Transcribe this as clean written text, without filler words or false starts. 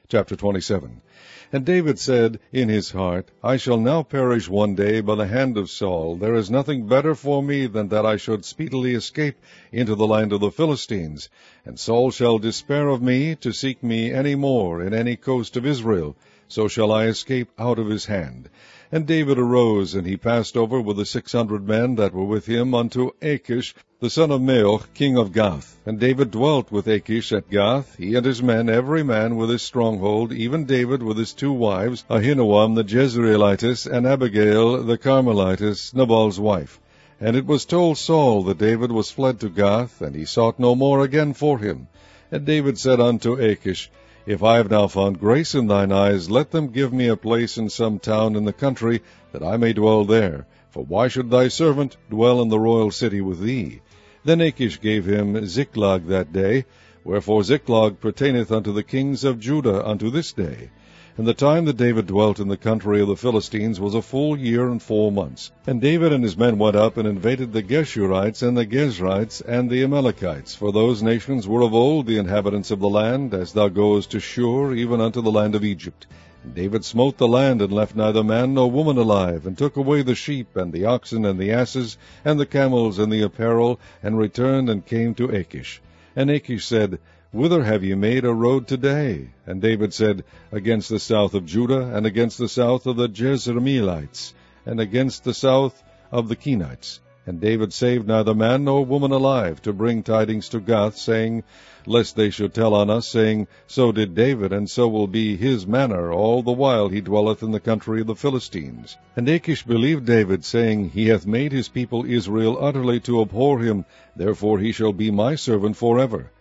Chapter 27. And David said in his heart, I shall now perish one day by the hand of Saul. There is nothing better for me than that I should speedily escape into the land of the Philistines. And Saul shall despair of me to seek me any more in any coast of Israel. So shall I escape out of his hand. And David arose, and he passed over with the 600 men that were with him unto Achish, the son of Maoch, king of Gath. And David dwelt with Achish at Gath, he and his men, every man with his stronghold, even David with his 2 wives, Ahinoam the Jezreelitess, and Abigail the Carmelitess, Nabal's wife. And it was told Saul that David was fled to Gath, and he sought no more again for him. And David said unto Achish, If I have now found grace in thine eyes, let them give me a place in some town in the country, that I may dwell there. For why should thy servant dwell in the royal city with thee? Then Achish gave him Ziklag that day, wherefore Ziklag pertaineth unto the kings of Judah unto this day. And the time that David dwelt in the country of the Philistines was a full year and 4 months. And David and his men went up and invaded the Geshurites and the Gezrites and the Amalekites, for those nations were of old the inhabitants of the land, as thou goest to Shur, even unto the land of Egypt. And David smote the land, and left neither man nor woman alive, and took away the sheep, and the oxen, and the asses, and the camels, and the apparel, and returned and came to Achish. And Achish said, Whither have ye made a road today? And David said, Against the south of Judah, and against the south of the Jezreelites, and against the south of the Kenites. And David saved neither man nor woman alive, to bring tidings to Gath, saying, Lest they should tell on us, saying, So did David, and so will be his manner, all the while he dwelleth in the country of the Philistines. And Achish believed David, saying, He hath made his people Israel utterly to abhor him, therefore he shall be my servant forever.